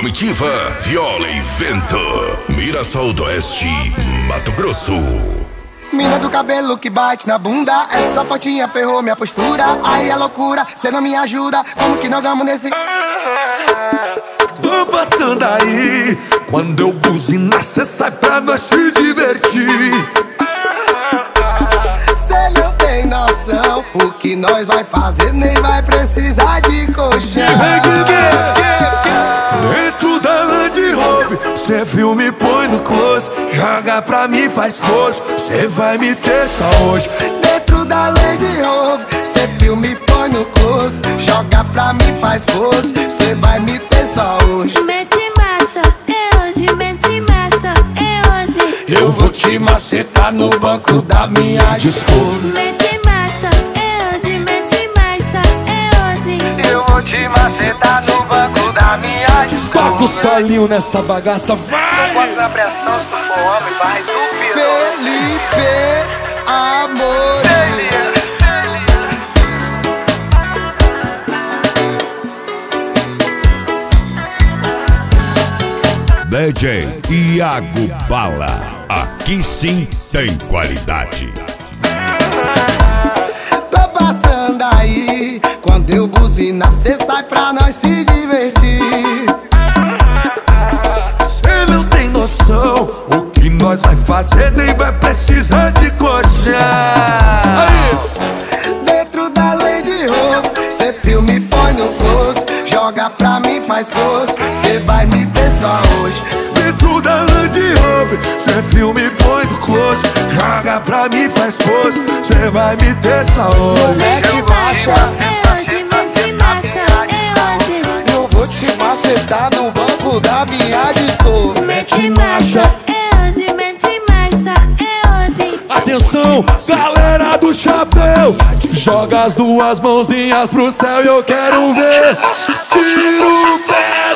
Comitiva Viola e Vento, Mirassol do Oeste, Mato Grosso. Mina do cabelo que bate na bunda, essa fotinha ferrou minha postura. Aí é loucura, cê não me ajuda, como que nós vamos nesse... Tô passando aí, quando eu buzinar cê sai pra nós se divertir. Cê não tem noção, o que nós vai fazer nem vai precisar de colchão. Dentro da Land Rover, cê filme põe no close, joga pra mim faz pose, cê vai me ter só hoje. Dentro da Land Rover, cê filme põe no close, joga pra mim faz pose, cê vai me ter só hoje. Mete massa, é hoje, mete massa, é hoje. Eu vou te macetar no banco da minha Discovery. Mete massa, é hoje, mete massa, é hoje. Eu vou te macetar no banco da minha Discovery. Toca o solinho nessa bagaça, vai! Bota na pressão, se tu for homem, vai do Felipe Amor. DJ Iago Bala, aqui sim tem qualidade. Tô passando aí, quando eu buzinar cê sai pra nós se divertir. Cê não tem noção, o que nós vai fazer nem vai precisar de colchão. Dentro da Land Rover, cê filme põe no close, joga pra mim faz pose, cê vai me ter só hoje. Dentro da Land Rover, cê filme põe no close, joga pra mim faz pose, cê vai me ter só hoje. Mete marcha, É hoje, mete massa, é hoje. eu vou te macetar no banco da minha Discovery. Mete marcha, é hoje, mete massa, é hoje. Atenção, galera do chapéu, joga as duas mãozinhas pro céu e eu quero ver. Tira o pé